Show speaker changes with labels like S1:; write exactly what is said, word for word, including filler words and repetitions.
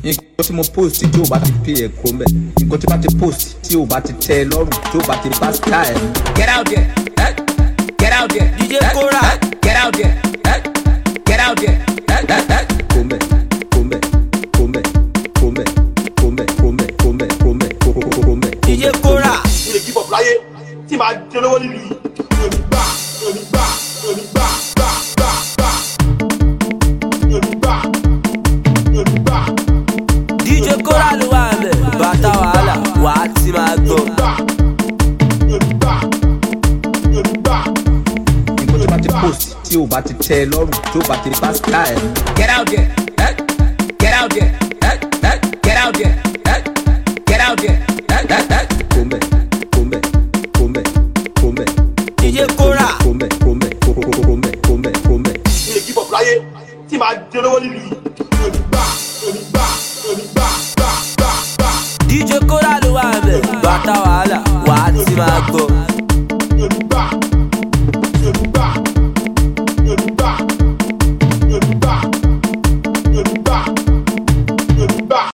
S1: nǹkan tí mo post tí o bá ti pay ẹ̀ kó mẹ́ nǹkan tí bá ti post tí o bá ti tẹ́ ẹ lọ́rùn tí o bá ti bá style ẹ̀. Get out there, eh? Get out there, D J Kora, eh? Get out there, eh? Get out there, eh? Eh? Eh? Kó mẹ́, kó mẹ́, kó mẹ́, kó mẹ́, kó mẹ́, kó mẹ́, kó mẹ́, kó mẹ́, kó kó kó mẹ́. D J Kora.
S2: Mo lè keep up láyé tí màá jẹ lọ́wọ́ nílùú yìí. Èmi gbà, èmi gbà, èmi gbà, gbà, gbà, gbà. Èmi gbà, èmi gbà.
S3: D J Kora ló wà ń bẹ̀, bàtà wàhálà, wà á ti máa gbọ́.
S2: Èmi gbà, èmi gbà, èmi gbà.
S1: Nǹkan tí bá ti post tí o bá ti tẹ́ ẹ lọ́rùn tí o bá ti bá style ẹ̀. Get out there, eh? Get out there, eh? Eh? Get out there, eh? Get out there, eh? Eh? Eh? Kó mẹ́, kó mẹ́, kó mẹ́, kó mẹ́.
S3: D J Kora.
S1: Kó mẹ́, kó mẹ́, kó kó kó mẹ́, kó mẹ́, kó mẹ́.
S2: Mo lè keep up láyé tí màá jẹ lọ́wọ́ nílùú yìí. Èmi gbà, èmi gbà, èmi gbà, gbà, gbà, gbà.
S3: D J Kora ló wà ń bẹ̀, bàtà wàhálà, wà á ti máa gbọ́.
S2: Èmi gbà.